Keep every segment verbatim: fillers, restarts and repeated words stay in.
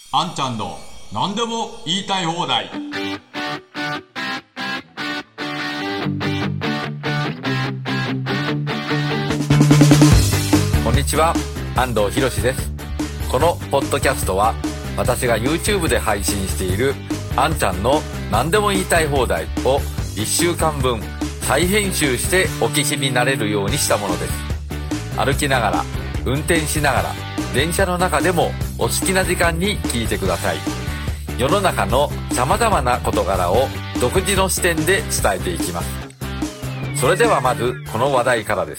あんちゃんの何でも言いたい放題。 こんにちは、安藤博です。このポッドキャストは私が YouTube で配信しているあんちゃんの何でも言いたい放題をいっしゅうかんぶん再編集してお聞きになれるようにしたものです。歩きながら、運転しながら、電車の中でもお好きな時間に聞いてください。世の中の様々な事柄を独自の視点で伝えていきます。それではまずこの話題からです。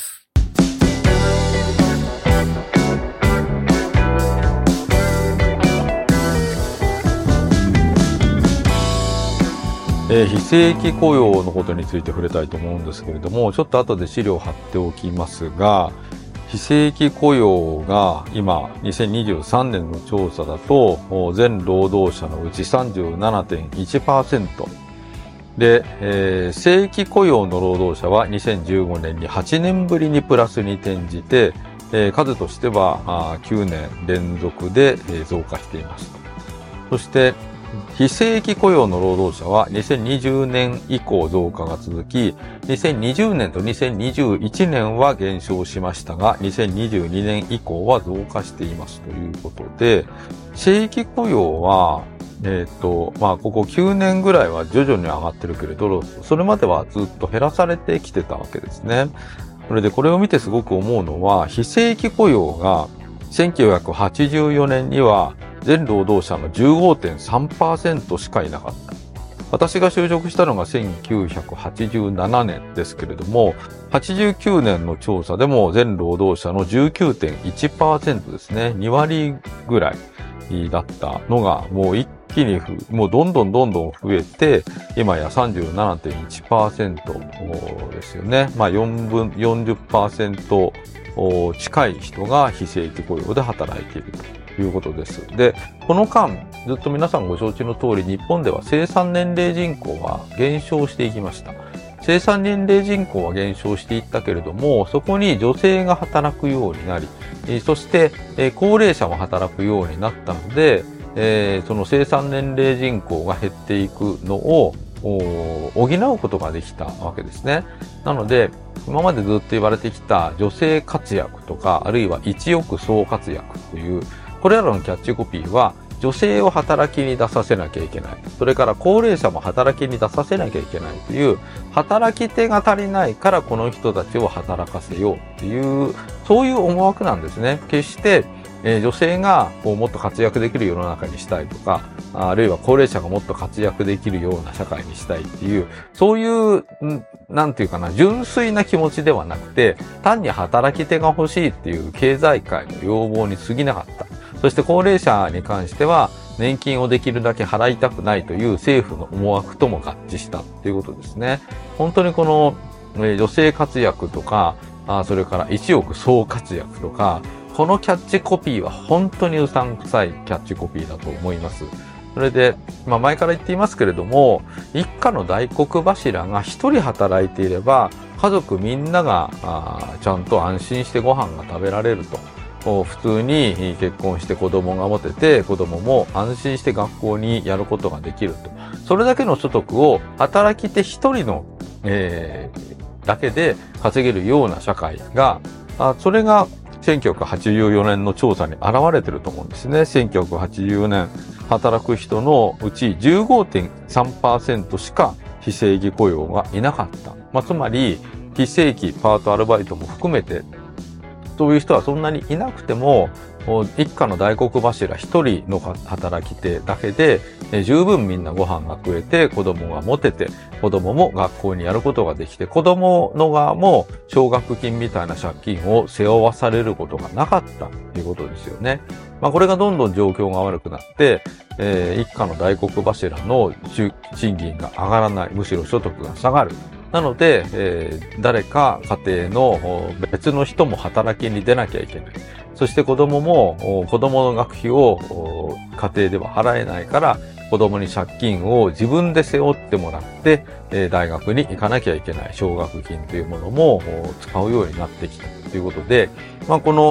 えー、非正規雇用のことについて触れたいと思うんですけれども、ちょっと後で資料を貼っておきますが、非正規雇用が今にせんにじゅうさんねんの調査だと全労働者のうち さんじゅうななてんいちパーセント で、えー、正規雇用の労働者はにせんじゅうごねんにはちねんぶりにプラスに転じて、えー、数としてはきゅうねん連続で増加しています。そして非正規雇用の労働者はにせんにじゅうねん以降増加が続き、にせんにじゅうねんとにせんにじゅういちねんは減少しましたが、にせんにじゅうにねん以降は増加していますということで、正規雇用は、えっと、まあ、ここきゅうねんぐらいは徐々に上がってるけれど、それまではずっと減らされてきてたわけですね。それでこれを見てすごく思うのは、非正規雇用がせんきゅうひゃくはちじゅうよねんには全労働者の じゅうごてんさんパーセント しかいなかった。私が就職したのがせんきゅうひゃくはちじゅうななねんですけれども、はちじゅうきゅうねんの調査でも全労働者の じゅうきゅうてんいちパーセント ですね。にわりぐらいだったのが、もう一気にふ、もうどんどんどんどん増えて、今や さんじゅうななてんいちパーセント ですよね。まあよんぶん、よんじゅっパーセント 近い人が非正規雇用で働いているということです。で、この間、ずっと皆さんご承知の通り、日本では生産年齢人口は減少していきました。生産年齢人口は減少していったけれども、そこに女性が働くようになり、そして高齢者も働くようになったので、その生産年齢人口が減っていくのを補うことができたわけですね。なので、今までずっと言われてきた女性活躍とか、あるいは一億総活躍という、これらのキャッチコピーは、女性を働きに出させなきゃいけない。それから高齢者も働きに出させなきゃいけないという、働き手が足りないからこの人たちを働かせようという、そういう思惑なんですね。決して、えー、女性がこうもっと活躍できる世の中にしたいとか、あるいは高齢者がもっと活躍できるような社会にしたいっていう、そういう、なんていうかな、純粋な気持ちではなくて、単に働き手が欲しいっていう経済界の要望に過ぎなかった。そして高齢者に関しては、年金をできるだけ払いたくないという政府の思惑とも合致したということですね。本当にこの、えー、女性活躍とか、あそれから一億総活躍とか、このキャッチコピーは本当にうさんくさいキャッチコピーだと思います。それで、まあ前から言っていますけれども、一家の大黒柱が一人働いていれば、家族みんながあちゃんと安心してご飯が食べられると。普通に結婚して子供が持てて、子供も安心して学校にやることができると。それだけの所得を働き手一人の、えー、だけで稼げるような社会が、あそれがせんきゅうひゃくはちじゅうよねんの調査に現れてると思うんですね。せんきゅうひゃくはちじゅうねん働く人のうち じゅうごてんさんパーセント しか非正規雇用がいなかった。まあ、つまり非正規パートアルバイトも含めてそういう人はそんなにいなくても、一家の大黒柱一人の働き手だけで、十分みんなご飯が食えて、子供が持てて、子供も学校にやることができて、子供の側も奨学金みたいな借金を背負わされることがなかったということですよね。まあこれがどんどん状況が悪くなって、えー、一家の大黒柱の賃金が上がらない、むしろ所得が下がる。なので、えー、誰か家庭の別の人も働きに出なきゃいけない。そして子供も、子供の学費を家庭では払えないから、子供に借金を自分で背負ってもらって、大学に行かなきゃいけない奨学金というものも使うようになってきたということで、まあ、この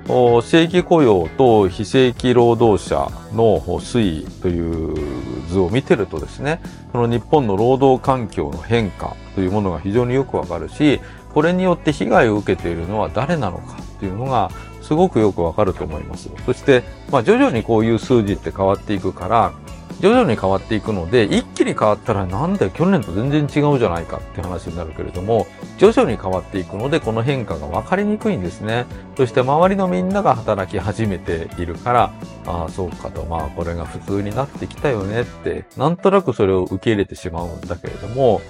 正規雇用と非正規労働者の推移という図を見てるとですね、この日本の労働環境の変化というものが非常によくわかるし、これによって被害を受けているのは誰なのかっていうのがすごくよくわかると思います。そして、まあ徐々にこういう数字って変わっていくから、徐々に変わっていくので、一気に変わったらなんで去年と全然違うじゃないかって話になるけれども、徐々に変わっていくので、この変化が分かりにくいんですね。そして周りのみんなが働き始めているから、ああ、そうかと、まあこれが普通になってきたよねって、なんとなくそれを受け入れてしまうんだけれども、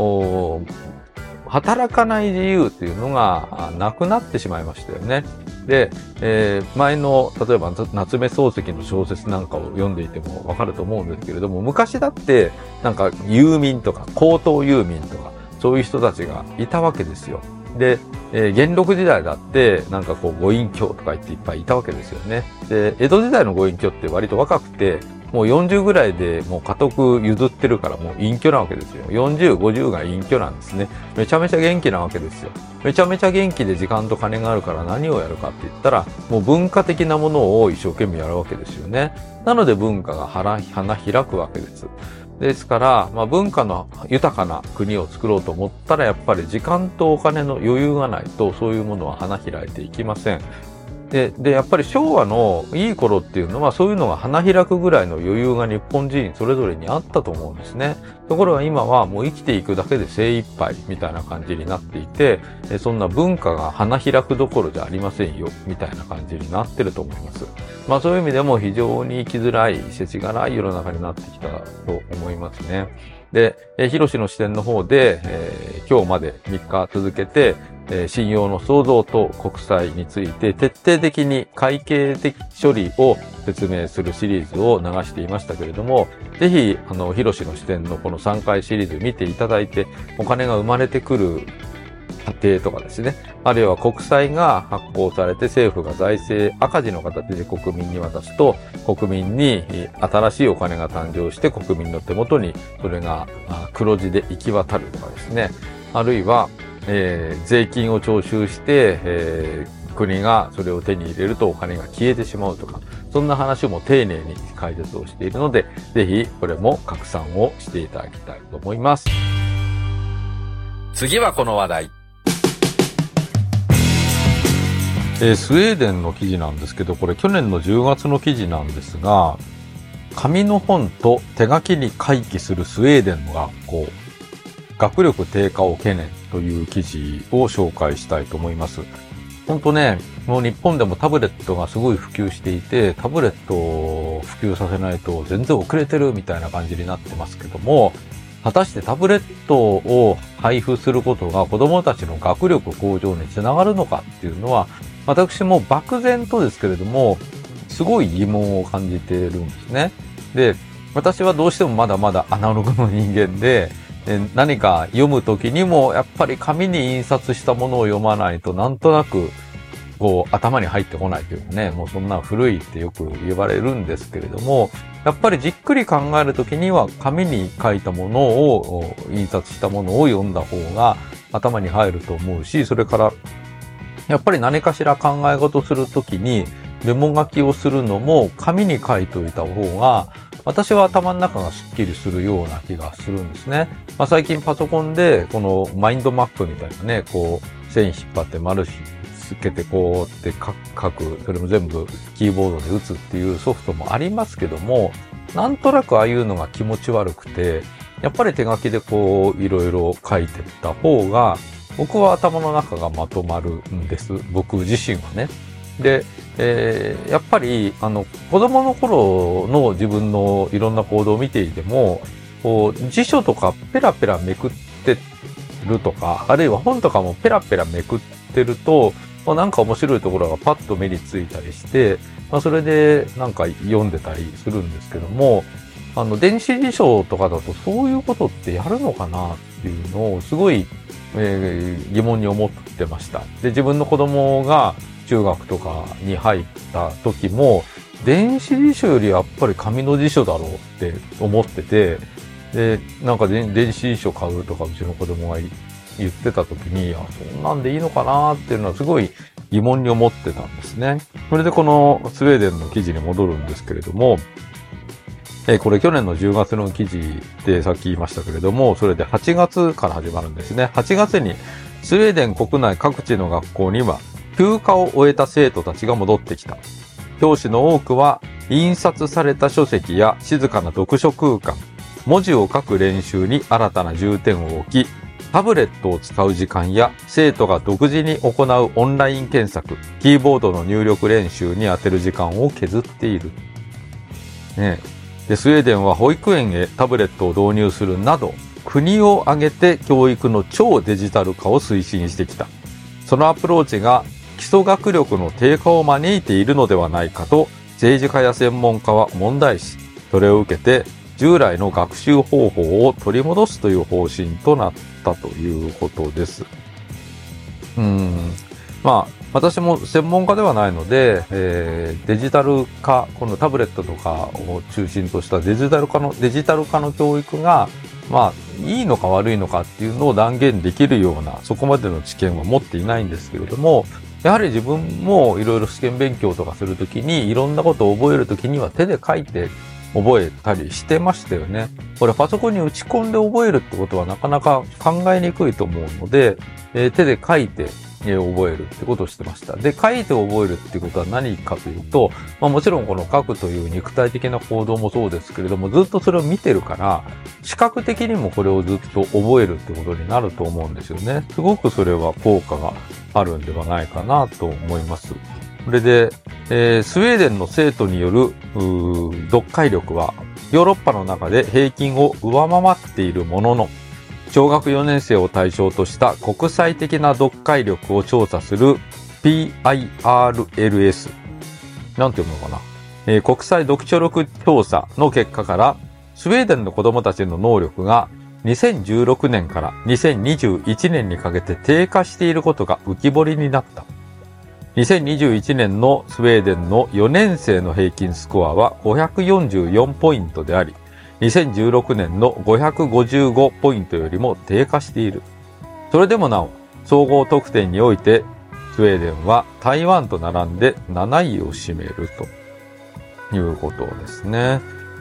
働かない自由っていうのがなくなってしまいましたよね。で、えー、前の、例えば夏目漱石の小説なんかを読んでいてもわかると思うんですけれども、昔だって、なんか遊民とか、高等遊民とか、そういう人たちがいたわけですよ。で、えー、元禄時代だって、なんかこう、ご隠居とか言っていっぱいいたわけですよね。で、江戸時代のご隠居って割と若くて、もうよんじゅうぐらいでもう家督譲ってるからもう隠居なわけですよ。よんじゅう、ごじゅうが隠居なんですね。めちゃめちゃ元気なわけですよ。めちゃめちゃ元気で時間と金があるから何をやるかって言ったら、もう文化的なものを一生懸命やるわけですよね。なので文化が花開くわけです。ですから、まあ文化の豊かな国を作ろうと思ったらやっぱり時間とお金の余裕がないとそういうものは花開いていきません。で、で、やっぱり昭和のいい頃っていうのはそういうのが花開くぐらいの余裕が日本人それぞれにあったと思うんですね。ところが今はもう生きていくだけで精一杯みたいな感じになっていて、そんな文化が花開くどころじゃありませんよみたいな感じになってると思います。まあそういう意味でも非常に生きづらい、世知辛い世の中になってきたと思いますね。で、えー、ヒロシの視点の方で、えー、今日までみっか続けて、えー、信用の創造と国債について徹底的に会計的処理を説明するシリーズを流していましたけれども、ぜひ、あの、ヒロシの視点のこのさんかいシリーズ見ていただいて、お金が生まれてくる過程とかですね、あるいは国債が発行されて政府が財政赤字の形で国民に渡すと、国民に新しいお金が誕生して国民の手元にそれが黒字で行き渡るとかですね、あるいは、えー、税金を徴収して、えー、国がそれを手に入れるとお金が消えてしまうとか、そんな話も丁寧に解説をしているので、ぜひこれも拡散をしていただきたいと思います。 次はこの話題。 えー、スウェーデンの記事なんですけど、これ去年のじゅうがつの記事なんですが、紙の本と手書きに回帰するスウェーデンの学校、学力低下を懸念という記事を紹介したいと思います。本当ね、もう日本でもタブレットがすごい普及していて、タブレットを普及させないと全然遅れてるみたいな感じになってますけども、果たしてタブレットを配布することが子どもたちの学力向上につながるのかっていうのは、私も漠然とですけれども、すごい疑問を感じているんですね。で、私はどうしてもまだまだアナログの人間で、何か読むときにもやっぱり紙に印刷したものを読まないとなんとなくこう頭に入ってこないというかね、もうそんな古いってよく言われるんですけれども、やっぱりじっくり考えるときには紙に書いたものを印刷したものを読んだ方が頭に入ると思うし、それからやっぱり何かしら考え事するときにメモ書きをするのも紙に書いておいた方が私は頭の中がスッキリするような気がするんですね。まあ、最近パソコンでこのマインドマップみたいなね、こう線引っ張って丸つけてこうって書く、それも全部キーボードで打つっていうソフトもありますけども、なんとなくああいうのが気持ち悪くて、やっぱり手書きでこういろいろ書いてった方が僕は頭の中がまとまるんです。僕自身はね。で、えー、やっぱり、あの、子供の頃の自分のいろんな行動を見ていても、こう、辞書とかペラペラめくってるとか、あるいは本とかもペラペラめくってると、まあ、なんか面白いところがパッと目についたりして、まあ、それでなんか読んでたりするんですけども、あの、電子辞書とかだとそういうことってやるのかなっていうのをすごい、えー、疑問に思ってました。で、自分の子供が中学とかに入った時も、電子辞書よりやっぱり紙の辞書だろうって思ってて、で、なんか電子辞書買うとかうちの子供が言ってた時に、あ、そんなんでいいのかなっていうのはすごい疑問に思ってたんですね。それでこのスウェーデンの記事に戻るんですけれども、えー、これ去年のじゅうがつの記事でさっき言いましたけれども、それではちがつから始まるんですね。はちがつにスウェーデン国内各地の学校には休暇を終えた生徒たちが戻ってきた。教師の多くは印刷された書籍や静かな読書空間、文字を書く練習に新たな重点を置き、タブレットを使う時間や生徒が独自に行うオンライン検索、キーボードの入力練習に充てる時間を削っている。ね、でスウェーデンは保育園へタブレットを導入するなど、国を挙げて教育の超デジタル化を推進してきた。そのアプローチが基礎学力の低下を招いているのではないかと政治家や専門家は問題視。それを受けて従来の学習方法を取り戻すという方針となったということです。うーん。まあ、私も専門家ではないので、えー、デジタル化、このタブレットとかを中心としたデジタル化の、デジタル化の教育が、まあ、いいのか悪いのかっていうのを断言できるような、そこまでの知見は持っていないんですけれども、やはり自分もいろいろ試験勉強とかするときに、いろんなことを覚えるときには手で書いて覚えたりしてましたよね。これパソコンに打ち込んで覚えるってことはなかなか考えにくいと思うので、えー、手で書いて覚えるってことをしてました。で、書いて覚えるってことは何かというと、まあもちろんこの書くという肉体的な行動もそうですけれども、ずっとそれを見てるから、視覚的にもこれをずっと覚えるってことになると思うんですよね。すごくそれは効果があるんではないかなと思います。それで、えー、スウェーデンの生徒による読解力はヨーロッパの中で平均を上回っているものの、小学よねん生を対象とした国際的な読解力を調査する ピーアイアールエルエス。なんて読むのかな、えー、国際読書力調査の結果から、スウェーデンの子供たちの能力がにせんじゅうろくねんからにせんにじゅういちねんにかけて低下していることが浮き彫りになった。にせんにじゅういちねんのスウェーデンのよねん生の平均スコアはごひゃくよんじゅうよんポイントであり、にせんじゅうろくねんのごひゃくごじゅうごポイントよりも低下している。それでもなお、総合得点において、スウェーデンは台湾と並んでなないを占めるということですね。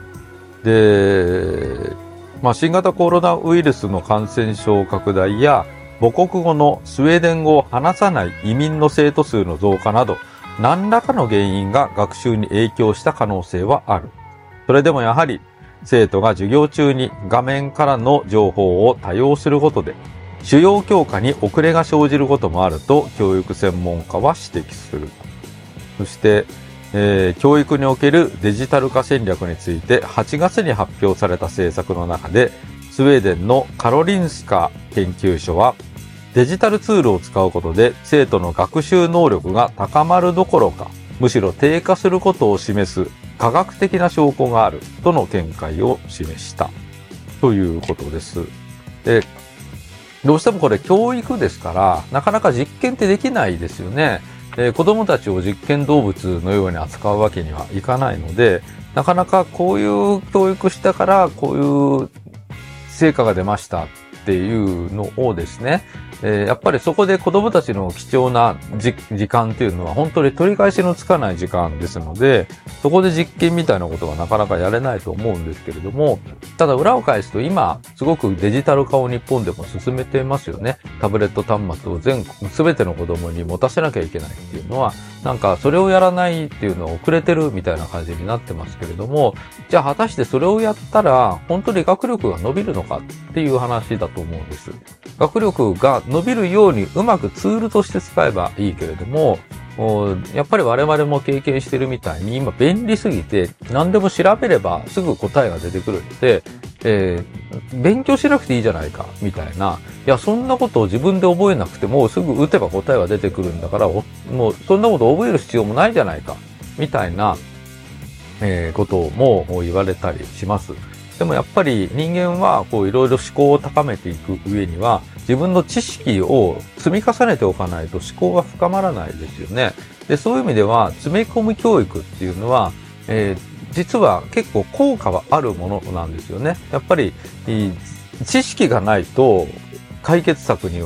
で、まあ、新型コロナウイルスの感染症拡大や、母国語のスウェーデン語を話さない移民の生徒数の増加など、何らかの原因が学習に影響した可能性はある。それでもやはり、生徒が授業中に画面からの情報を多用することで、主要教科に遅れが生じることもあると教育専門家は指摘する。そして、えー、教育におけるデジタル化戦略についてはちがつに発表された政策の中で、スウェーデンのカロリンスカ研究所は、デジタルツールを使うことで生徒の学習能力が高まるどころか、むしろ低下することを示す科学的な証拠があるとの見解を示したということです。で、どうしてもこれ教育ですから、なかなか実験ってできないですよね。えー、子供たちを実験動物のように扱うわけにはいかないので、なかなかこういう教育したからこういう成果が出ましたっていうのをですね、えー、やっぱりそこで子供たちの貴重な時間っていうのは本当に取り返しのつかない時間ですので、そこで実験みたいなことがなかなかやれないと思うんですけれども、ただ裏を返すと今すごくデジタル化を日本でも進めてますよね。タブレット端末を全全ての子供に持たせなきゃいけないっていうのは、なんかそれをやらないっていうのは遅れてるみたいな感じになってますけれども、じゃあ果たしてそれをやったら本当に学力が伸びるのかっていう話だと思うんです。学力が伸びるようにうまくツールとして使えばいいけれども、やっぱり我々も経験してるみたいに今便利すぎて何でも調べればすぐ答えが出てくるので、えー、勉強しなくていいじゃないかみたいな、いやそんなことを自分で覚えなくてもすぐ打てば答えは出てくるんだから、もうそんなことを覚える必要もないじゃないかみたいな、えー、ことも言われたりします。でもやっぱり人間はこういろいろ思考を高めていく上には、自分の知識を積み重ねておかないと思考が深まらないですよね。で、そういう意味では詰め込み教育っていうのは、えー、実は結構効果はあるものなんですよね。やっぱり知識がないと解決策には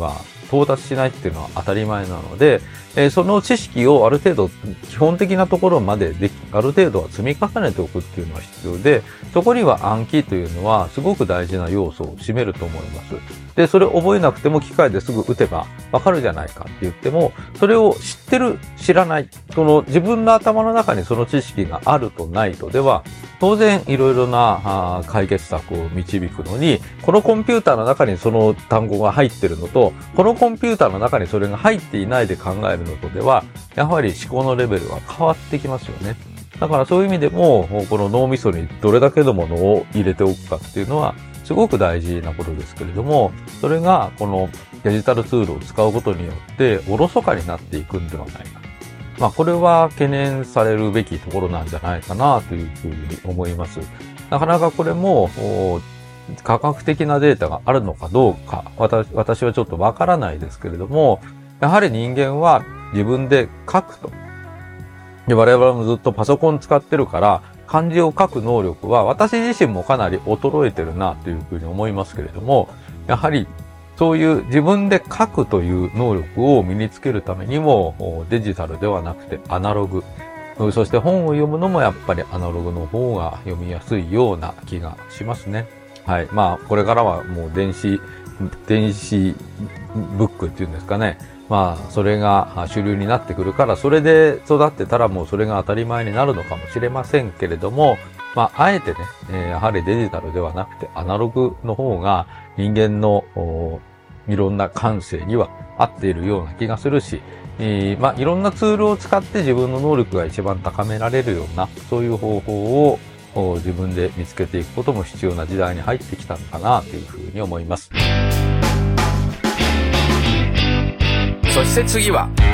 到達しないっていうのは当たり前なので、えー、その知識をある程度基本的なところまででき、ある程度は積み重ねておくっていうのは必要で、そこには暗記というのはすごく大事な要素を占めると思います。で、それを覚えなくても機械ですぐ打てばわかるじゃないかって言っても、それを知ってる、知らない、その自分の頭の中にその知識があるとないとでは、当然いろいろな解決策を導くのに、このコンピューターの中にその単語が入ってるのと、このコンピューターの中にそれが入っていないで考えるのとでは、やはり思考のレベルは変わってきますよね。だからそういう意味でも、この脳みそにどれだけのものを入れておくかっていうのは、すごく大事なことですけれども、それがこのデジタルツールを使うことによっておろそかになっていくんではないか。まあこれは懸念されるべきところなんじゃないかなというふうに思います。なかなかこれも科学的なデータがあるのかどうか、私、私はちょっとわからないですけれども、やはり人間は自分で書くと。で、我々もずっとパソコン使ってるから、漢字を書く能力は私自身もかなり衰えてるなというふうに思いますけれども、やはりそういう自分で書くという能力を身につけるためにもデジタルではなくてアナログ、そして本を読むのもやっぱりアナログの方が読みやすいような気がしますね。はい。まあこれからはもう電子、電子ブックっていうんですかね。まあ、それが主流になってくるから、それで育ってたらもうそれが当たり前になるのかもしれませんけれども、まあ、あえてね、えー、やはりデジタルではなくてアナログの方が人間のいろんな感性には合っているような気がするし、えー、まあ、いろんなツールを使って自分の能力が一番高められるような、そういう方法を自分で見つけていくことも必要な時代に入ってきたのかなというふうに思います。 そして次は、 あんち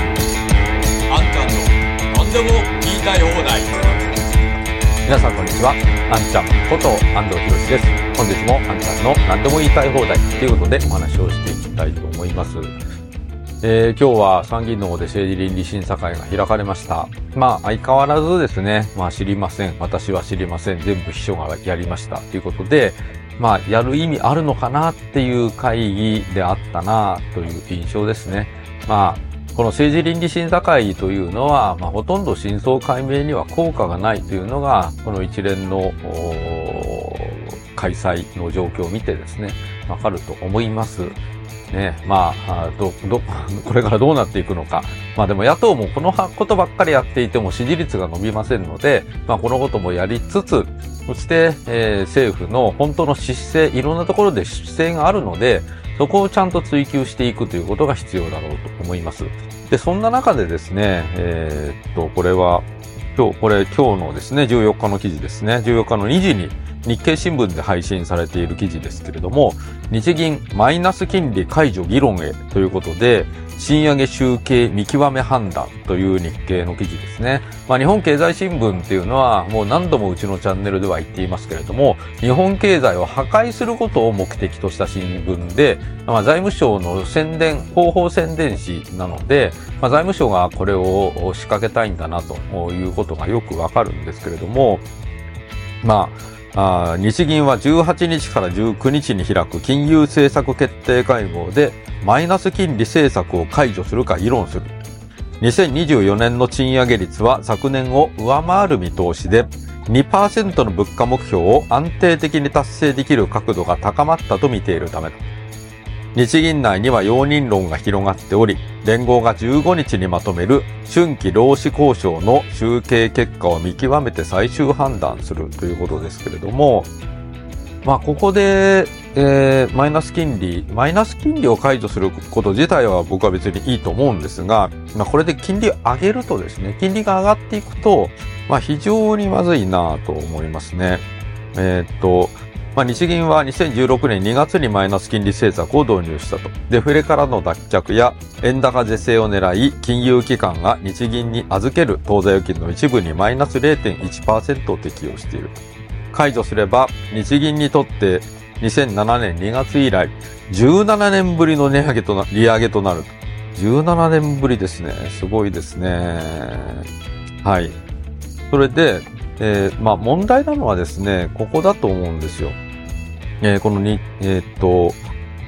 ゃんの何でも言いたい放題。 皆さんこんにちは。あんちゃんこと安藤博です。本日もあんちゃんの何でも言いたい放題ということでお話をしていきたいと思います。えー、今日は参議院の方で政治倫理審査会が開かれました。まあ相変わらずですね、まあ知りません。私は知りません。全部秘書がやりましたということで、まあやる意味あるのかなっていう会議であったなという印象ですね。まあ、この政治倫理審査会というのは、まあ、ほとんど真相解明には効果がないというのが、この一連の開催の状況を見てですね、わかると思います。ね、まあ、ど、ど、これからどうなっていくのか。まあでも野党もこのことばっかりやっていても支持率が伸びませんので、まあこのこともやりつつ、そして、えー、政府の本当の姿勢、いろんなところで姿勢があるので、そこをちゃんと追求していくということが必要だろうと思います。で、そんな中でですね、えー、っと、これは、今日、これ今日のですね、じゅうよっかの記事ですね、じゅうよっかのにじに日経新聞で配信されている記事ですけれども、日銀マイナス金利解除議論へということで、賃上げ集計見極め判断という日経の記事ですね。まあ日本経済新聞っていうのはもう何度もうちのチャンネルでは言っていますけれども、日本経済を破壊することを目的とした新聞で、まあ財務省の宣伝、広報宣伝誌なので、まあ財務省がこれを仕掛けたいんだなということがよくわかるんですけれども、まあ、あ日銀はじゅうはちにちからじゅうくにちに開く金融政策決定会合でマイナス金利政策を解除するか議論する。にせんにじゅうよねんの賃上げ率は昨年を上回る見通しで にパーセント の物価目標を安定的に達成できる角度が高まったと見ているためだ。日銀内には容認論が広がっており、連合がじゅうごにちにまとめる春季労使交渉の集計結果を見極めて最終判断するということですけれども、まあここで、えー、マイナス金利、マイナス金利を解除すること自体は僕は別にいいと思うんですが、まあこれで金利を上げるとですね、金利が上がっていくと、まあ非常にまずいなと思いますね。えー、っと、まあ、日銀はにせんじゅうろくねんにがつにマイナス金利政策を導入したと。デフレからの脱却や円高是正を狙い、金融機関が日銀に預ける当座預金の一部にマイナス ゼロてんいちパーセント を適用している。解除すれば、日銀にとってにせんななねんにがつ以来、じゅうななねんぶりの値上げとな、利上げとなる。じゅうななねんぶりですね。すごいですね。はい。それで、えー、まあ問題なのはですね、ここだと思うんですよ。えー、このに、えー、っと、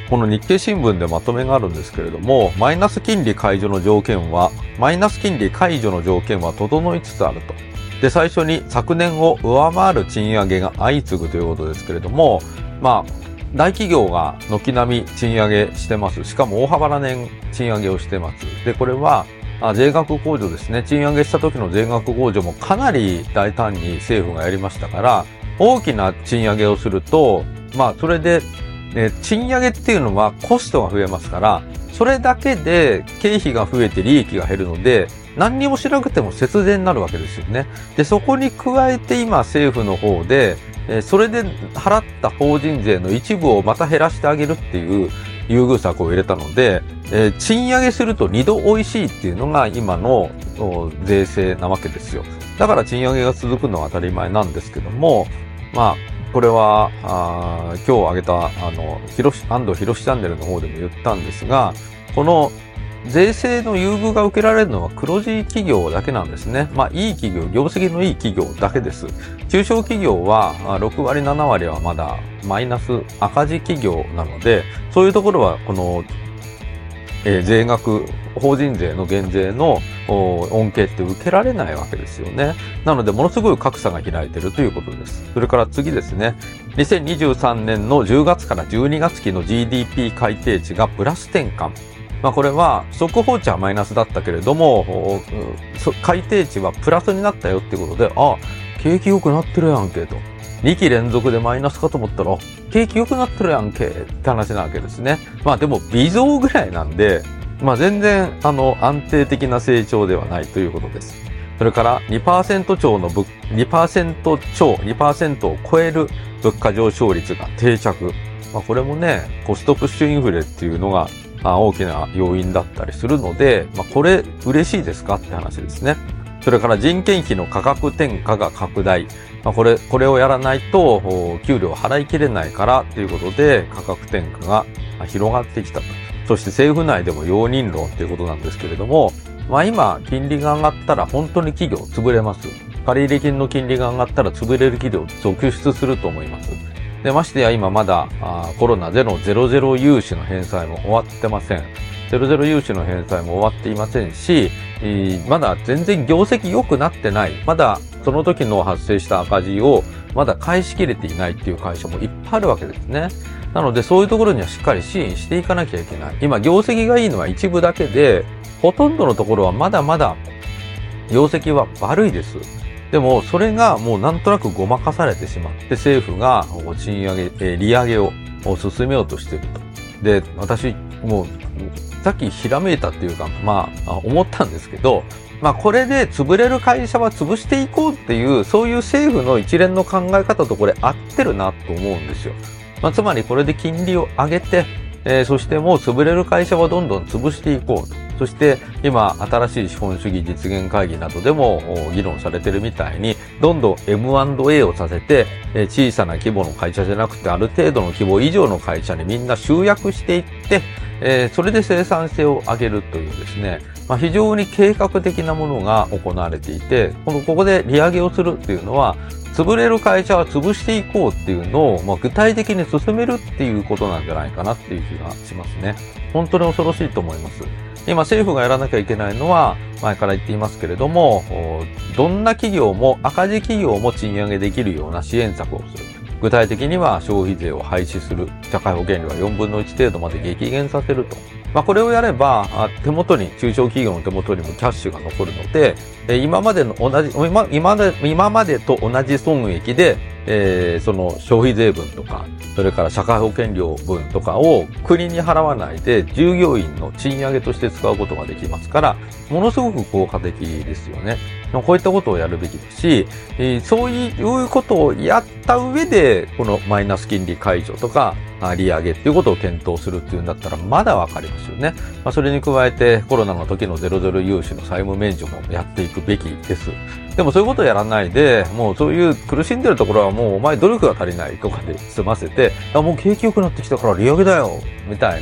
この日経新聞でまとめがあるんですけれども、マイナス金利解除の条件は、マイナス金利解除の条件は整いつつあると。で、最初に昨年を上回る賃上げが相次ぐということですけれども、まあ、大企業が軒並み賃上げしてます。しかも大幅な年賃上げをしてます。で、これは、あ税額控除ですね。賃上げした時の税額控除もかなり大胆に政府がやりましたから、大きな賃上げをすると、まあ、それで、ね、賃上げっていうのはコストが増えますから、それだけで経費が増えて利益が減るので、何にもしなくても節税になるわけですよね。で、そこに加えて今政府の方で、えそれで払った法人税の一部をまた減らしてあげるっていう優遇策を入れたので、えー、賃上げすると二度美味しいっていうのが今の税制なわけですよ。だから賃上げが続くのは当たり前なんですけども、まあ、これは、あ今日挙げた、あの、ひろし、安藤博チャンネルの方でも言ったんですが、この税制の優遇が受けられるのは黒字企業だけなんですね。まあ、いい企業、業績のいい企業だけです。中小企業はろくわり、ななわりはまだマイナス赤字企業なので、そういうところはこの、えー、税額、法人税の減税の恩恵って受けられないわけですよね。なので、ものすごい格差が開いているということです。それから次ですね。にせんにじゅうさんねんのじゅうがつからじゅうにがつ期の ジーディーピー 改定値がプラス転換。まあこれは、速報値はマイナスだったけれども、改定値はプラスになったよっていうことで、あ、景気良くなってるやんけと。にき連続でマイナスかと思ったら、景気良くなってるやんけって話なわけですね。まあでも微増ぐらいなんで、まあ全然、あの、安定的な成長ではないということです。それから にパーセント 超の物、にパーセント 超、にパーセント を超える物価上昇率が定着。まあこれもね、コストプッシュインフレっていうのが大きな要因だったりするので、まあこれ嬉しいですかって話ですね。それから人件費の価格転嫁が拡大。まあ、これ、これをやらないと、給料を払いきれないからということで、価格転嫁が広がってきたと。そして政府内でも容認論ということなんですけれども、まあ今、金利が上がったら本当に企業潰れます。借入金の金利が上がったら潰れる企業続出すると思います。で、ましてや今まだコロナでのゼロゼロ融資の返済も終わってません。ゼロゼロ融資の返済も終わっていませんし、まだ全然業績良くなってない。まだその時の発生した赤字をまだ返しきれていないっていう会社もいっぱいあるわけですね。なのでそういうところにはしっかり支援していかなきゃいけない。今業績がいいのは一部だけで、ほとんどのところはまだまだ業績は悪いです。でもそれがもうなんとなくごまかされてしまって政府が賃上げ、え利上げを進めようとしていると。で、私もうさっきひらめいたっていうか、まあ思ったんですけど、まあこれで潰れる会社は潰していこうっていう、そういう政府の一連の考え方とこれ合ってるなと思うんですよ。まあつまりこれで金利を上げて、えー、そしてもう潰れる会社はどんどん潰していこうと。そして今新しい資本主義実現会議などでも議論されてるみたいに、どんどん エムアンドエー をさせて、えー、小さな規模の会社じゃなくてある程度の規模以上の会社にみんな集約していって、えー、それで生産性を上げるというですね、まあ、非常に計画的なものが行われていて、このここで利上げをするっていうのは、潰れる会社は潰していこうっていうのを、まあ、具体的に進めるっていうことなんじゃないかなっていう気がしますね。本当に恐ろしいと思います。今政府がやらなきゃいけないのは、前から言っていますけれども、どんな企業も赤字企業も賃上げできるような支援策をする。具体的には消費税を廃止する。社会保険料はよんぶんのいち程度まで激減させると。まあこれをやれば、手元に、中小企業の手元にもキャッシュが残るので、今までの同じ、今、今まで、今までと同じ損益で、えー、その消費税分とか、それから社会保険料分とかを国に払わないで従業員の賃上げとして使うことができますから、ものすごく効果的ですよね。こういったことをやるべきですし、そういうことをやった上で、このマイナス金利解除とか、利上げっていうことを検討するっていうんだったらまだわかりますよね。まあ、それに加えてコロナの時のゼロゼロ融資の債務免除もやっていくべきです。でもそういうことをやらないで、もうそういう苦しんでるところはもうお前努力が足りないとかで済ませて、あもう景気良くなってきたから利上げだよみたいな、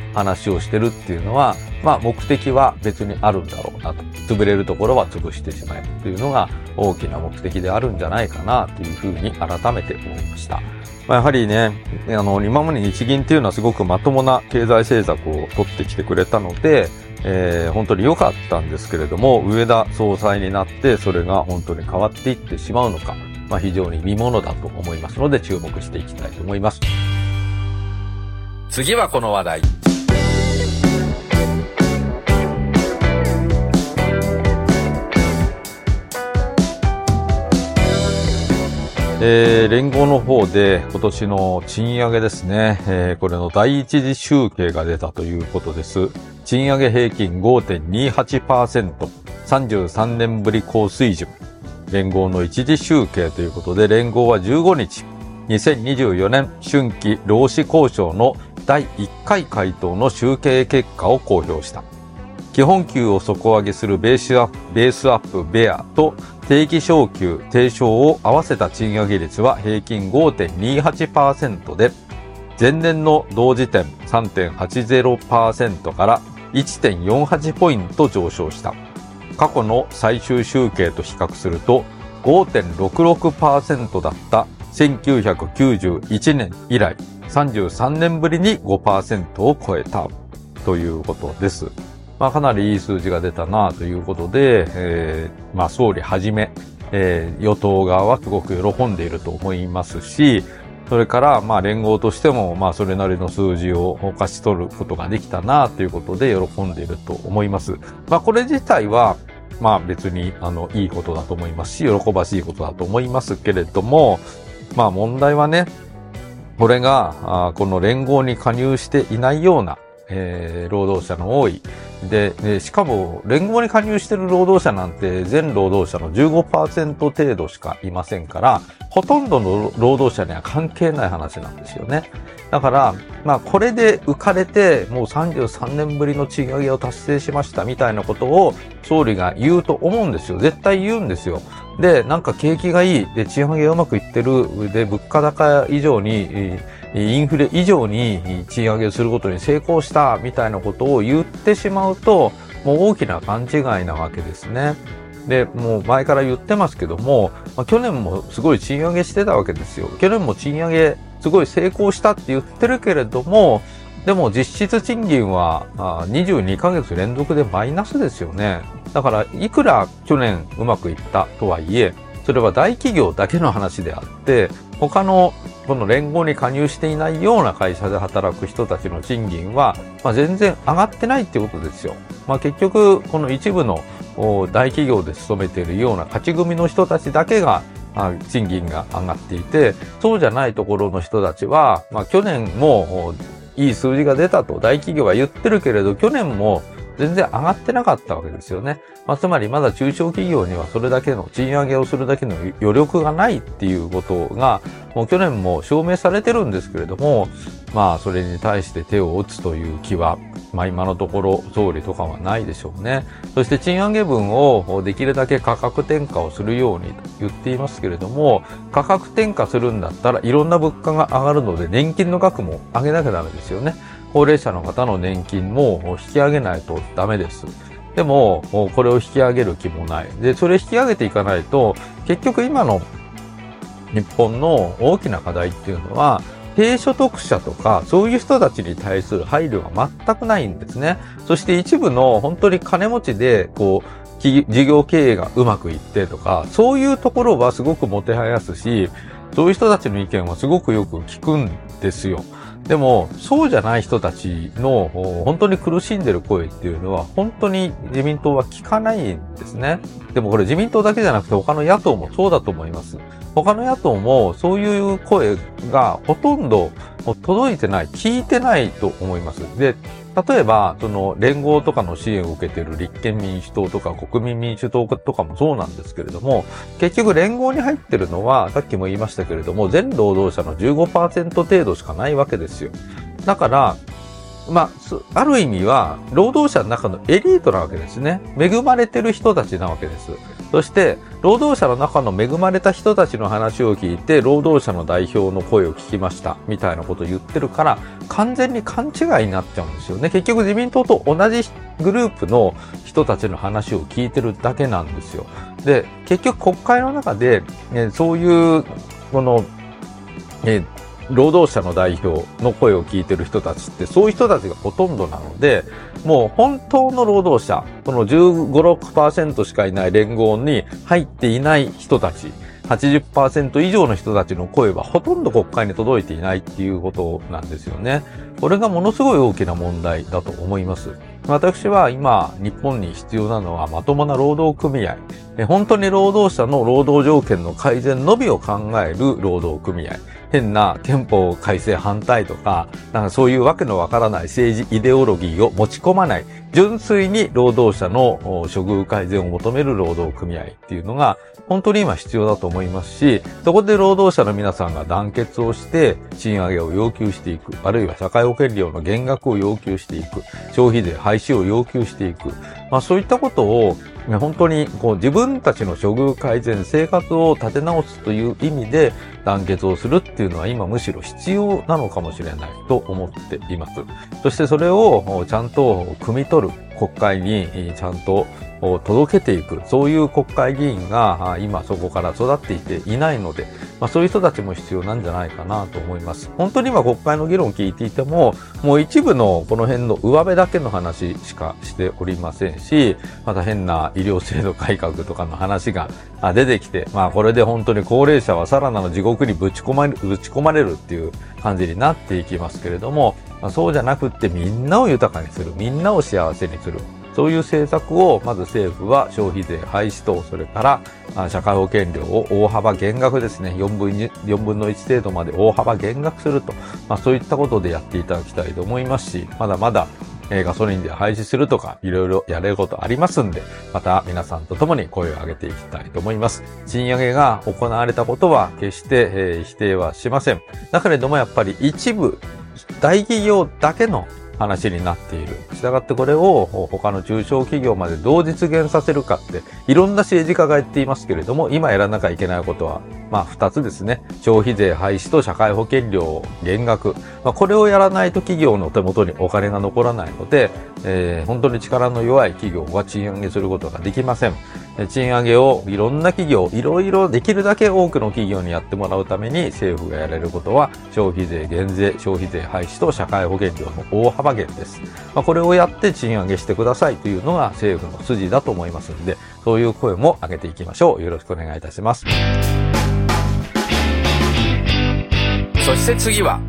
話をしてるっていうのは、まあ目的は別にあるんだろうなと。潰れるところは潰してしまえっていうのが大きな目的であるんじゃないかなというふうに改めて思いました。まあ、やはりね、あの、今まで日銀っていうのはすごくまともな経済政策を取ってきてくれたので、えー、本当に良かったんですけれども、植田総裁になってそれが本当に変わっていってしまうのか、まあ非常に見ものだと思いますので注目していきたいと思います。 次はこの話題。 えー、連合の方で今年の賃上げですね、えー、これの第一次集計が出たということです。賃上げ平均 ごてんにはちパーセント、さんじゅうさんねんぶり高水準。連合の一次集計ということで、連合はじゅうごにち、にせんにじゅうよねん春季労使交渉のだいいっかい回答の集計結果を公表した。基本給を底上げするベースアップ、ベースアップベアと定期昇給定昇を合わせた賃上げ率は平均 ごてんにはちパーセント で、前年の同時点 さんてんはちゼロパーセント から いってんよんはち ポイント上昇した。過去の最終集計と比較すると ごてんろくろくパーセント だったせんきゅうひゃくきゅうじゅういちねん以来さんじゅうさんねんぶりに ごパーセント を超えたということです。まあかなりいい数字が出たなということで、えー、まあ総理はじめ、えー、与党側はすごく喜んでいると思いますし、それからまあ連合としてもまあそれなりの数字を勝ち取ることができたなということで喜んでいると思います。まあこれ自体はまあ別にあのいいことだと思いますし、喜ばしいことだと思いますけれども、まあ問題はね、これがあこの連合に加入していないような、えー、労働者の多いで、で、しかも連合に加入している労働者なんて全労働者の じゅうごパーセント 程度しかいませんから、ほとんどの労働者には関係ない話なんですよね。だから、まあこれで浮かれてもうさんじゅうさんねんぶりの賃上げを達成しましたみたいなことを総理が言うと思うんですよ。絶対言うんですよ。で、なんか景気がいい。で、賃上げがうまくいってる。で、物価高以上に、インフレ以上に賃上げをすることに成功したみたいなことを言ってしまうと、もう大きな勘違いなわけですね。で、もう前から言ってますけども、まあ、去年もすごい賃上げしてたわけですよ。去年も賃上げすごい成功したって言ってるけれども、でも実質賃金はにじゅうにかげつ連続でマイナスですよね。だからいくら去年うまくいったとはいえ、それは大企業だけの話であって、他のこの連合に加入していないような会社で働く人たちの賃金は、まあ、全然上がってないっていうことですよ。まあ、結局この一部の大企業で勤めているような勝ち組の人たちだけが賃金が上がっていて、そうじゃないところの人たちは、まあ、去年もいい数字が出たと大企業は言ってるけれど、去年も全然上がってなかったわけですよね。まあ、つまりまだ中小企業にはそれだけの賃上げをするだけの余力がないっていうことがもう去年も証明されてるんですけれども、まあそれに対して手を打つという気はまあ今のところ総理とかはないでしょうね。そして賃上げ分をできるだけ価格転嫁をするように言っていますけれども、価格転嫁するんだったらいろんな物価が上がるので年金の額も上げなきゃダメですよね。高齢者の方の年金も引き上げないとダメです。でも、これを引き上げる気もない。で、それ引き上げていかないと、結局今の日本の大きな課題っていうのは、低所得者とか、そういう人たちに対する配慮が全くないんですね。そして一部の本当に金持ちで、こう、事業経営がうまくいってとか、そういうところはすごくもてはやすし、そういう人たちの意見はすごくよく聞くんですよ。でも、そうじゃない人たちの本当に苦しんでる声っていうのは本当に自民党は聞かないんですね。でもこれ自民党だけじゃなくて他の野党もそうだと思います。他の野党もそういう声がほとんど届いてない、聞いてないと思います。で、例えば、その連合とかの支援を受けている立憲民主党とか国民民主党とかもそうなんですけれども、結局連合に入ってるのは、さっきも言いましたけれども、全労働者の じゅうごパーセント 程度しかないわけですよ。だから、まあ、ある意味は、労働者の中のエリートなわけですね。恵まれてる人たちなわけです。そして、 労働者の中の恵まれた人たちの話を聞いて、労働者の代表の声を聞きました、みたいなことを言ってるから、完全に勘違いになっちゃうんですよね。結局自民党と同じグループの人たちの話を聞いてるだけなんですよ。で、結局国会の中で、ね、そういう、この、え労働者の代表の声を聞いてる人たちってそういう人たちがほとんどなので、もう本当の労働者、このじゅうご、ろくパーセント しかいない連合に入っていない人たち、はちじゅっパーセント 以上の人たちの声はほとんど国会に届いていないっていうことなんですよね。これがものすごい大きな問題だと思います。私は今、日本に必要なのはまともな労働組合。本当に労働者の労働条件の改善のみを考える労働組合。変な憲法改正反対とか、なんかそういうわけのわからない政治イデオロギーを持ち込まない、純粋に労働者の処遇改善を求める労働組合っていうのが本当に今必要だと思いますし、そこで労働者の皆さんが団結をして賃上げを要求していく、あるいは社会保険料の減額を要求していく、消費税廃止を要求していく、まあそういったことを本当にこう自分たちの処遇改善、生活を立て直すという意味で団結をするっていうのは今むしろ必要なのかもしれないと思っています。そしてそれをちゃんと汲み取る国会にちゃんと届けていく、そういう国会議員が今そこから育っていていないので、まあそういう人たちも必要なんじゃないかなと思います。本当に今国会の議論を聞いていても、もう一部のこの辺の上辺だけの話しかしておりませんし、また変な医療制度改革とかの話が出てきて、まあこれで本当に高齢者はさらなる地獄にぶち込まれる、ぶち込まれるっていう感じになっていきますけれども、まあ、そうじゃなくってみんなを豊かにする、みんなを幸せにする。そういう政策をまず政府は消費税廃止と、それから社会保険料を大幅減額ですね、よんぶんのいち程度まで大幅減額すると、まあそういったことでやっていただきたいと思いますし、まだまだガソリンで廃止するとかいろいろやれることありますんで、また皆さんと共に声を上げていきたいと思います。賃上げが行われたことは決して、えー、否定はしません。だけれどもやっぱり一部大企業だけの話になっている。したがってこれを他の中小企業までどう実現させるかっていろんな政治家が言っていますけれども、今やらなきゃいけないことはまあ二つですね。消費税廃止と社会保険料減額。まあこれをやらないと企業の手元にお金が残らないので、えー、本当に力の弱い企業は賃上げすることができません。賃上げをいろんな企業、いろいろできるだけ多くの企業にやってもらうために政府がやれることは消費税減税、消費税廃止と社会保険料の大幅減です。まあ、これをやって賃上げしてくださいというのが政府の筋だと思いますので、そういう声も上げていきましょう。よろしくお願いいたします。 そして次は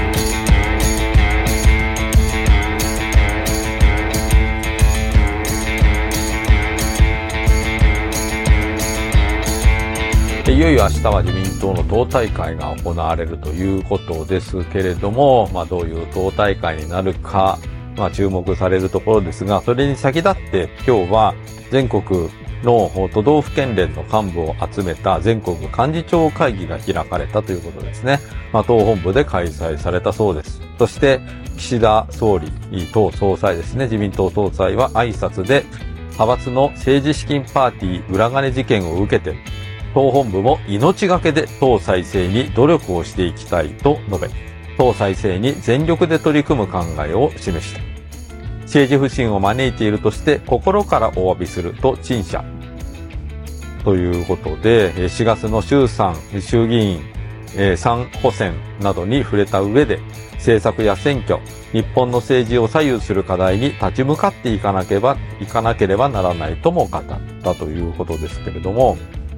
いよいよ明日は自民党の党大会が行われるということですけれども、まあどういう党大会になるか、まあ注目されるところですが、それに先立って今日は全国の都道府県連の幹部を集めた全国幹事長会議が開かれたということですね。まあ党本部で開催されたそうです。そして岸田総理、党総裁ですね、自民党総裁は挨拶で派閥の政治資金パーティー裏金事件を受けて、党本部も命がけで党再生に努力をしていきたいと述べ、党再生に全力で取り組む考えを示した。政治不信を招いているとして心からお詫びすると陳謝。ということで、しがつの衆参、衆議院、さん補選などに触れた上で、政策や選挙、日本の政治を左右する課題に立ち向かっていかなければ、いかなければならないとも語ったということですけれども、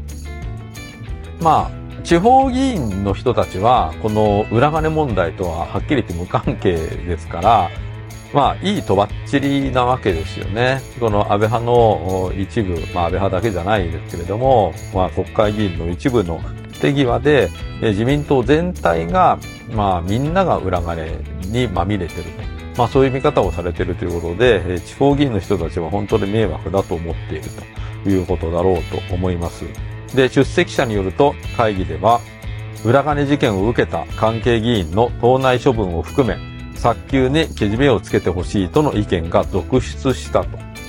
まあ、地方議員の人たちは、この裏金問題とははっきり言って無関係ですから、まあ、いいとばっちりなわけですよね。この安倍派の一部、まあ安倍派だけじゃないですけれども、まあ国会議員の一部の手際で、自民党全体が、まあみんなが裏金にまみれてると。まあそういう見方をされているということで、地方議員の人たちは本当に迷惑だと思っているということだろうと思います。で、出席者によると会議では、裏金事件を受けた関係議員の党内処分を含め、早急にけじめをつけてほしいとの意見が続出したと。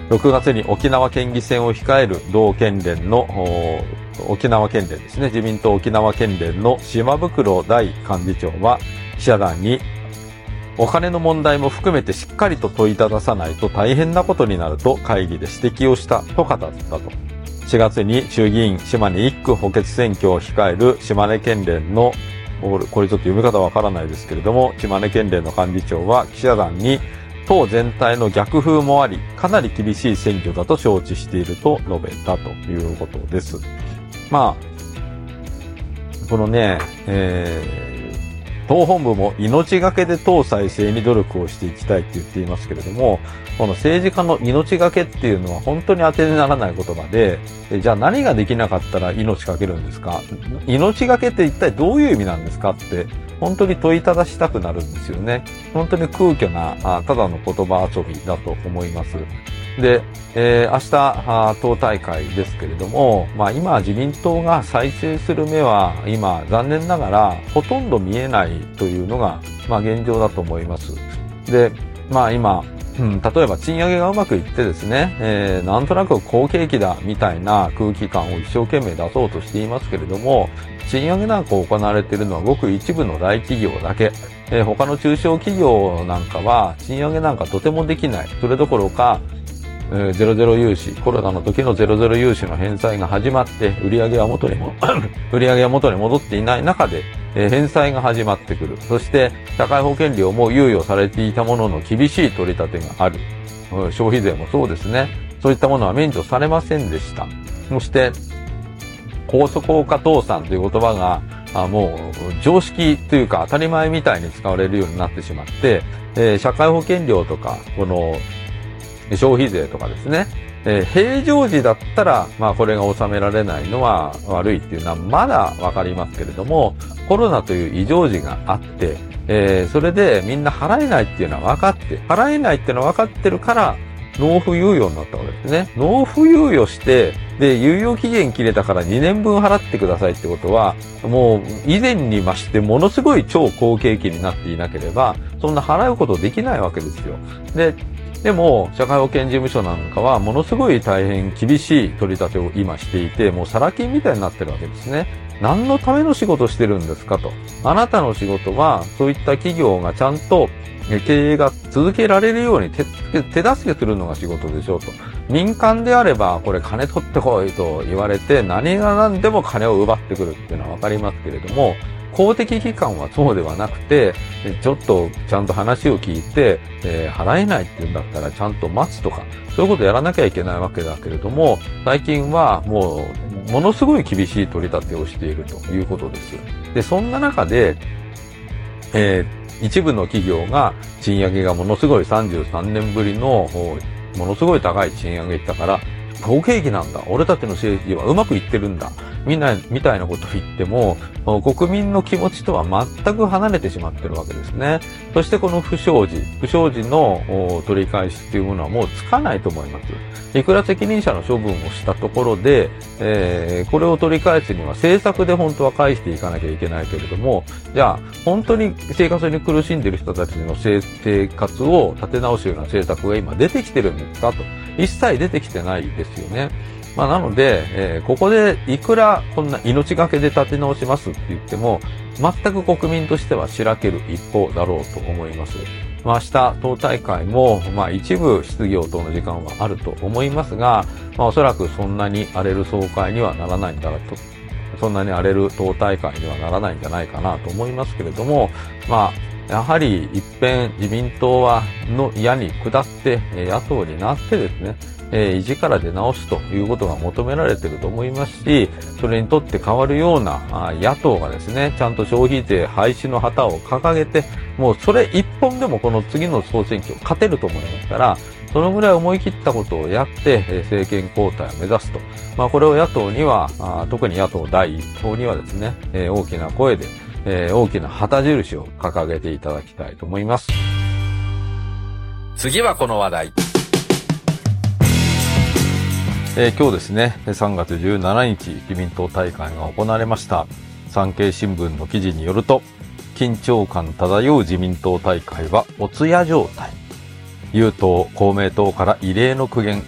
ろくがつに沖縄県議選を控える同県連の、沖縄県連ですね、自民党沖縄県連の島袋大幹事長は記者団に、お金の問題も含めてしっかりと問いたださないと大変なことになると会議で指摘をしたと語ったと。しがつに衆議院島根いっ区補欠選挙を控える島根県連の、これちょっと読み方わからないですけれども、島根県連の幹事長は記者団に、党全体の逆風もあり、かなり厳しい選挙だと承知していると述べたということです。まあ、このね、えー党本部も命がけで党再生に努力をしていきたいって言っていますけれども、この政治家の命がけっていうのは本当に当てにならない言葉で、じゃあ何ができなかったら命かけるんですか？命がけって一体どういう意味なんですかって、本当に問いただしたくなるんですよね。本当に空虚な、ただの言葉遊びだと思います。で、えー、明日、党大会ですけれども、まあ今自民党が再生する目は今残念ながらほとんど見えないというのが、まあ現状だと思います。で、まあ今、うん、例えば賃上げがうまくいってですね、えー、なんとなく好景気だみたいな空気感を一生懸命出そうとしていますけれども、賃上げなんか行われているのはごく一部の大企業だけ。えー、他の中小企業なんかは賃上げなんかとてもできない。それどころか、ゼロゼロ融資、コロナの時のゼロゼロ融資の返済が始まって、売り上げは元にも、売り上げは元に戻っていない中で、えー、返済が始まってくる。そして、社会保険料も猶予されていたものの厳しい取り立てがある。消費税もそうですね。そういったものは免除されませんでした。そして、高速効果倒産という言葉が、あもう常識というか当たり前みたいに使われるようになってしまって、えー、社会保険料とか、この、消費税とかですね、えー、平常時だったら、まあこれが納められないのは悪いっていうのはまだわかりますけれども、コロナという異常時があって、えー、それでみんな払えないっていうのは分かって、払えないっていうのは分かってるから、納付猶予になったわけですね。納付猶予して、で、猶予期限切れたからにねんぶん払ってくださいってことは、もう以前に増してものすごい超好景気になっていなければ、そんな払うことできないわけですよ。で、でも、社会保険事務所なんかはものすごい大変厳しい取り立てを今していて、もうサラ金みたいになってるわけですね。何のための仕事してるんですかと。あなたの仕事は、そういった企業がちゃんと経営が続けられるように 手, 手助けするのが仕事でしょうと。民間であれば、これ金取ってこいと言われて、何が何でも金を奪ってくるっていうのはわかりますけれども、公的機関はそうではなくて、ちょっとちゃんと話を聞いて、えー、払えないって言うんだったらちゃんと待つとか、そういうことやらなきゃいけないわけだけれども、最近はもう、ものすごい厳しい取り立てをしているということです。で、そんな中で、えー、一部の企業が賃上げがものすごいさんじゅうさんねんぶりの、ものすごい高い賃上げだから、好景気なんだ。俺たちの政治はうまくいってるんだ。みんな、みたいなことを言っても、国民の気持ちとは全く離れてしまってるわけですね。そしてこの不祥事、不祥事の取り返しっていうものはもうつかないと思います。いくら責任者の処分をしたところで、えー、これを取り返すには政策で本当は返していかなきゃいけないけれども、じゃあ、本当に生活に苦しんでいる人たちの生活を立て直すような政策が今出てきてるんですかと。一切出てきてないですよね。まあなので、えー、ここでいくらこんな命がけで立て直しますって言っても、全く国民としてはしらける一方だろうと思います。まあ明日、党大会も、まあ一部質疑応答の時間はあると思いますが、まあおそらくそんなに荒れる総会にはならないんだろうと、そんなに荒れる党大会にはならないんじゃないかなと思いますけれども、まあ、やはり一遍自民党はの矢に下って野党になってですね、えー、一から出直すということが求められていると思いますし、それにとって変わるようなあ野党がですね、ちゃんと消費税廃止の旗を掲げて、もうそれ一本でもこの次の総選挙勝てると思いますから、そのぐらい思い切ったことをやって、えー、政権交代を目指すと。まあこれを野党には、あ特に野党第一党にはですね、えー、大きな声で、えー、大きな旗印を掲げていただきたいと思います。 次はこの話題。 えー、今日ですね、さんがつじゅうしちにち自民党大会が行われました。産経新聞の記事によると、緊張感漂う自民党大会はお通夜状態。有党、公明党から異例の苦言、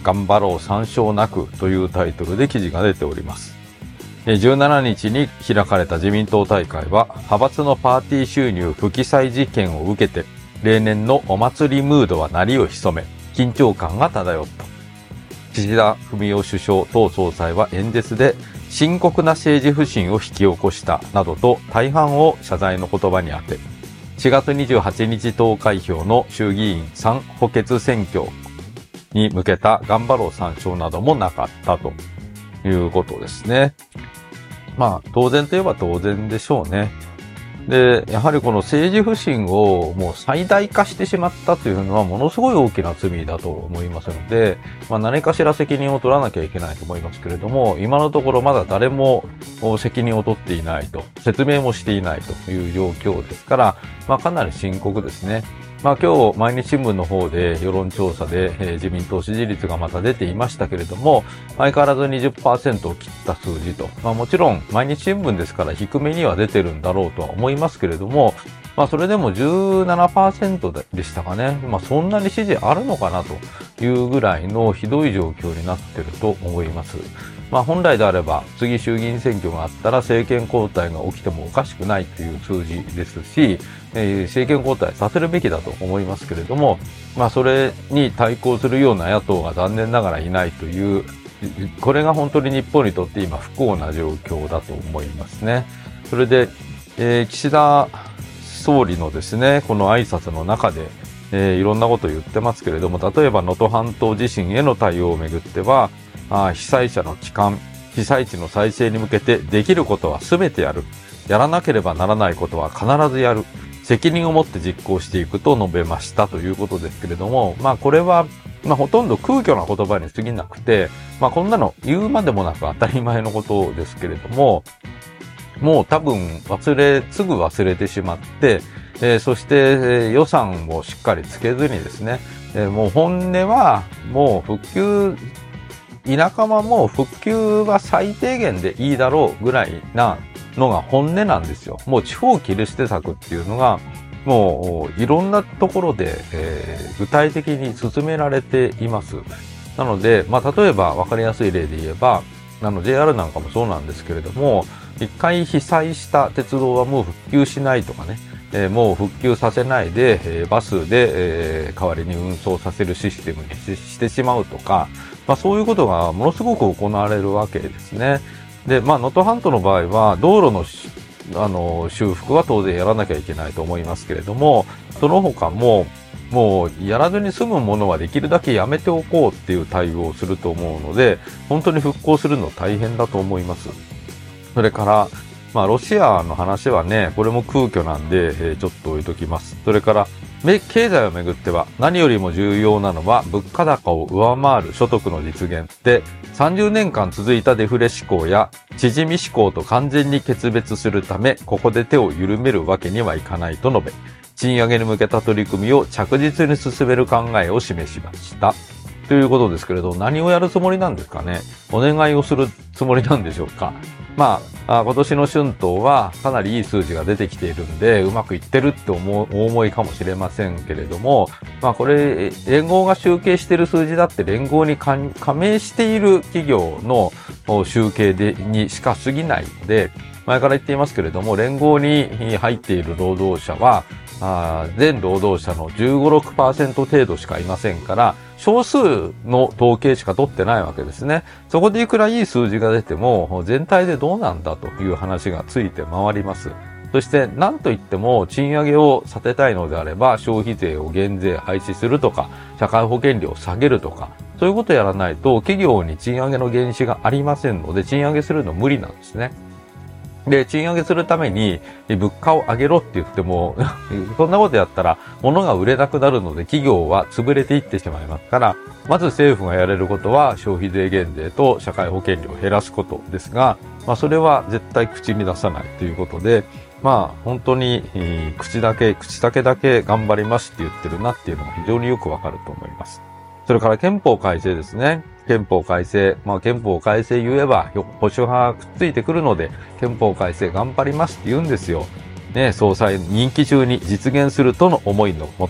頑張ろう参照なくというタイトルで記事が出ております。じゅうしちにちに開かれた自民党大会は、派閥のパーティー収入不記載事件を受けて、例年のお祭りムードは鳴りを潜め、緊張感が漂った。岸田文雄首相党総裁は演説で、深刻な政治不信を引き起こしたなどと大半を謝罪の言葉に当て、しがつにじゅうはちにち投開票の衆議院さん補欠選挙に向けた頑張ろう参照などもなかったということですね。まあ当然といえば当然でしょうね。で、やはりこの政治不信をもう最大化してしまったというのはものすごい大きな罪だと思いますので、まあ何かしら責任を取らなきゃいけないと思いますけれども、今のところまだ誰も責任を取っていないと、説明もしていないという状況ですから、まあかなり深刻ですね。まあ今日毎日新聞の方で世論調査で、えー、自民党支持率がまた出ていましたけれども、相変わらず にじゅっパーセント を切った数字と、まあもちろん毎日新聞ですから低めには出てるんだろうとは思いますけれども、まあそれでも じゅうななパーセント でしたかね。まあそんなに支持あるのかなというぐらいのひどい状況になってると思います。まあ本来であれば次衆議院選挙があったら政権交代が起きてもおかしくないという数字ですし、えー、政権交代させるべきだと思いますけれども、まあそれに対抗するような野党が残念ながらいないという、これが本当に日本にとって今不幸な状況だと思いますね。それで、えー、岸田総理のですね、この挨拶の中で、えー、いろんなことを言ってますけれども、例えば能登半島地震への対応をめぐっては、あ被災者の帰還、被災地の再生に向けてできることは全てやる。やらなければならないことは必ずやる。責任を持って実行していくと述べましたということですけれども、まあこれは、まあほとんど空虚な言葉に過ぎなくて、まあこんなの言うまでもなく当たり前のことですけれども、もう多分忘れ、すぐ忘れてしまって、えー、そして、えー、予算をしっかりつけずにですね、えー、もう本音はもう復旧、田舎はもう復旧は最低限でいいだろうぐらいなのが本音なんですよ。もう地方切り捨て策っていうのがもういろんなところで、えー、具体的に進められています。なので、まあ例えば分かりやすい例で言えば、あの ジェイアール なんかもそうなんですけれども、一回被災した鉄道はもう復旧しないとかね、えー、もう復旧させないで、えー、バスで、えー、代わりに運送させるシステムにし、してしまうとか、まあそういうことがものすごく行われるわけですね。で、まあ能登半島の場合は道路のあの修復は当然やらなきゃいけないと思いますけれども、その他ももうやらずに済むものはできるだけやめておこうっていう対応をすると思うので、本当に復興するの大変だと思います。それから、まあロシアの話はね、これも空虚なんで、えー、ちょっと置いときます。それから経済をめぐっては何よりも重要なのは物価高を上回る所得の実現で、さんじゅうねんかん続いたデフレ志向や縮み志向と完全に決別するため、ここで手を緩めるわけにはいかないと述べ、賃上げに向けた取り組みを着実に進める考えを示しました。ということですけれど、何をやるつもりなんですかね。お願いをするつもりなんでしょうか。まあ、今年の春闘はかなりいい数字が出てきているんで、うまくいってるって思う、お思いかもしれませんけれども、まあこれ、連合が集計している数字だって連合に加盟している企業の集計でにしか過ぎないので、前から言っていますけれども、連合に入っている労働者は、あ全労働者のじゅうご、ろくパーセント 程度しかいませんから、少数の統計しか取ってないわけですね。そこでいくらいい数字が出ても、全体でどうなんだという話がついて回ります。そして、何と言っても、賃上げをさせたいのであれば、消費税を減税廃止するとか、社会保険料を下げるとか、そういうことをやらないと、企業に賃上げの原資がありませんので、賃上げするの無理なんですね。で、賃上げするために物価を上げろって言っても、そんなことやったら物が売れなくなるので企業は潰れていってしまいますから、まず政府がやれることは消費税減税と社会保険料を減らすことですが、まあそれは絶対口に出さないということで、まあ本当に、えー、口だけ、口だけだけ頑張りますって言ってるなっていうのが非常によくわかると思います。それから憲法改正ですね。憲法改正。まあ憲法改正言えば保守派がくっついてくるので、憲法改正頑張りますって言うんですよ。ね、総裁任期中に実現するとの思いのもと、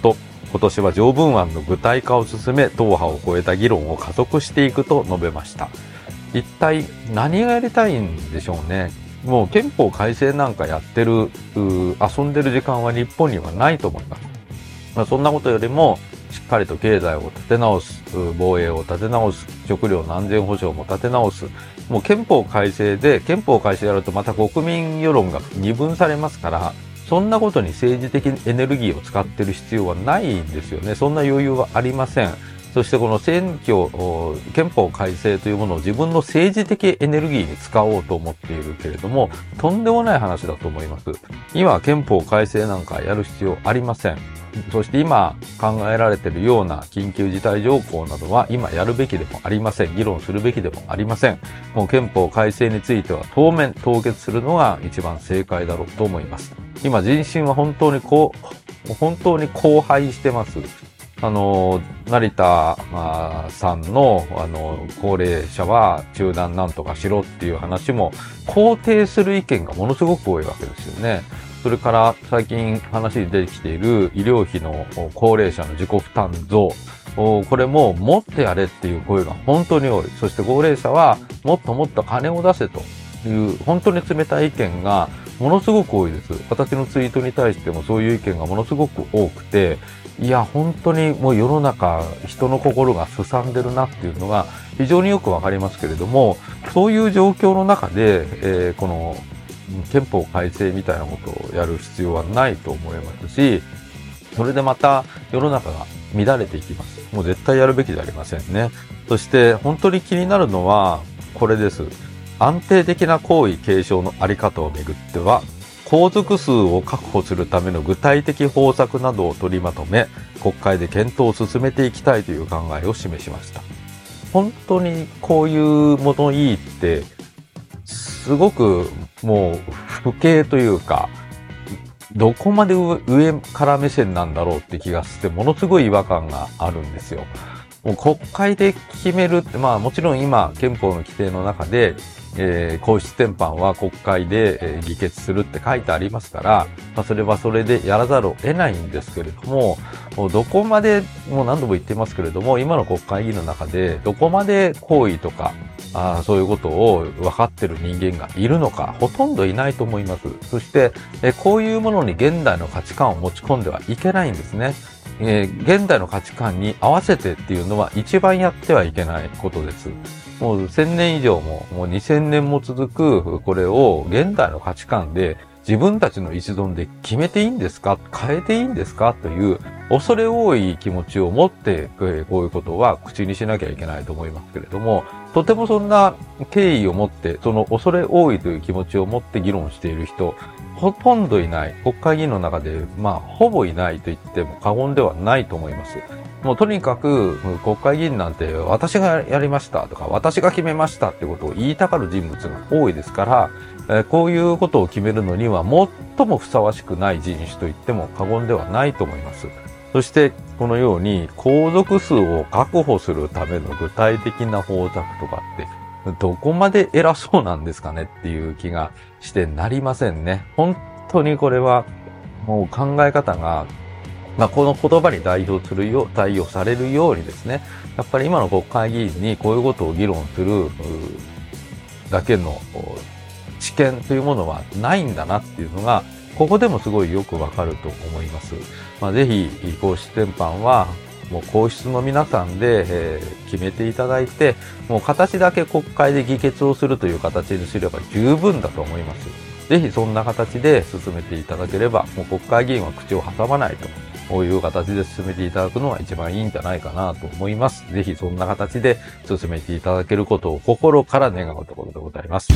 今年は条文案の具体化を進め、党派を超えた議論を加速していくと述べました。一体何がやりたいんでしょうね。もう憲法改正なんかやってる、遊んでる時間は日本にはないと思います。まあ、そんなことよりも、しっかりと経済を立て直す、防衛を立て直す、食料の安全保障も立て直す。もう憲法改正で、憲法改正やるとまた国民世論が二分されますから、そんなことに政治的エネルギーを使ってる必要はないんですよね。そんな余裕はありません。そしてこの選挙、憲法改正というものを自分の政治的エネルギーに使おうと思っているけれども、とんでもない話だと思います。今憲法改正なんかやる必要ありません。そして今考えられているような緊急事態条項などは今やるべきでもありません。議論するべきでもありません。もう憲法改正については当面凍結するのが一番正解だろうと思います。今人心は本当にこう、本当に荒廃してます。あの、成田さんの、あの、高齢者は中断なんとかしろっていう話も肯定する意見がものすごく多いわけですよね。それから最近話に出てきている医療費の高齢者の自己負担増。これももっとやれっていう声が本当に多い。そして高齢者はもっともっと金を出せという本当に冷たい意見がものすごく多いです。私のツイートに対してもそういう意見がものすごく多くて、いや本当にもう世の中人の心がすさんでるなっていうのが非常によくわかりますけれども、そういう状況の中で、えー、この憲法改正みたいなことをやる必要はないと思いますし、それでまた世の中が乱れていきます。もう絶対やるべきじゃありませんね。そして本当に気になるのはこれです。安定的な皇位継承のあり方をめぐっては、皇族数を確保するための具体的方策などを取りまとめ、国会で検討を進めていきたいという考えを示しました。本当にこういう物言いって、すごくもう不敬というか、どこまで上から目線なんだろうって気がして、ものすごい違和感があるんですよ。もう国会で決めるって、まあもちろん今憲法の規定の中で、えー、皇室典範は国会で、えー、議決するって書いてありますから、まあ、それはそれでやらざるを得ないんですけれども、もうどこまで、もう何度も言ってますけれども、今の国会議員の中でどこまで皇位とか、あそういうことを分かってる人間がいるのか、ほとんどいないと思います。そして、えー、こういうものに現代の価値観を持ち込んではいけないんですね。えー、現代の価値観に合わせてっていうのは一番やってはいけないことです。もうせんねん以上も、もうにせんねんも続く、これを現代の価値観で自分たちの一存で決めていいんですか、変えていいんですかという恐れ多い気持ちを持って、こういうことは口にしなきゃいけないと思いますけれども、とてもそんな敬意を持って、その恐れ多いという気持ちを持って議論している人、ほとんどいない。国会議員の中で、まあ、ほぼいないと言っても過言ではないと思います。もうとにかく、国会議員なんて、私がやりましたとか、私が決めましたってことを言いたがる人物が多いですから、えー、こういうことを決めるのには、最もふさわしくない人種と言っても過言ではないと思います。そして、このように、皇族数を確保するための具体的な方策とかって、どこまで偉そうなんですかねっていう気がしてなりませんね。本当にこれはもう考え方が、まあ、この言葉に代表するよう、対応されるようにですね、やっぱり今の国会議員にこういうことを議論するだけの知見というものはないんだなっていうのが、ここでもすごいよくわかると思います。まあ、ぜひ、皇室典範は、もう皇室の皆さんで、えー、決めていただいて、もう形だけ国会で議決をするという形にすれば十分だと思います。ぜひそんな形で進めていただければ、もう国会議員は口を挟まないと、こういう形で進めていただくのが一番いいんじゃないかなと思います。ぜひそんな形で進めていただけることを心から願うところでございます。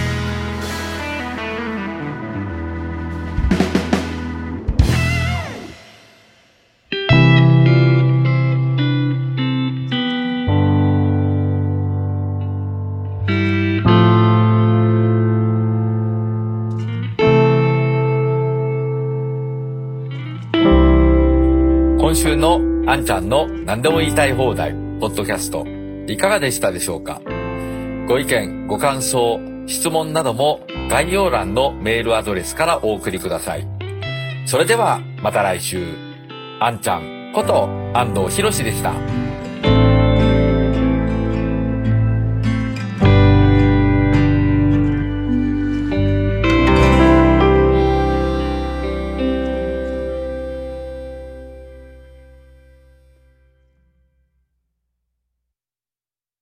今週のあんちゃんの何でも言いたい放題ポッドキャストいかがでしたでしょうか。ご意見ご感想質問なども概要欄のメールアドレスからお送りください。それではまた来週。 あんちゃんこと安藤博でした。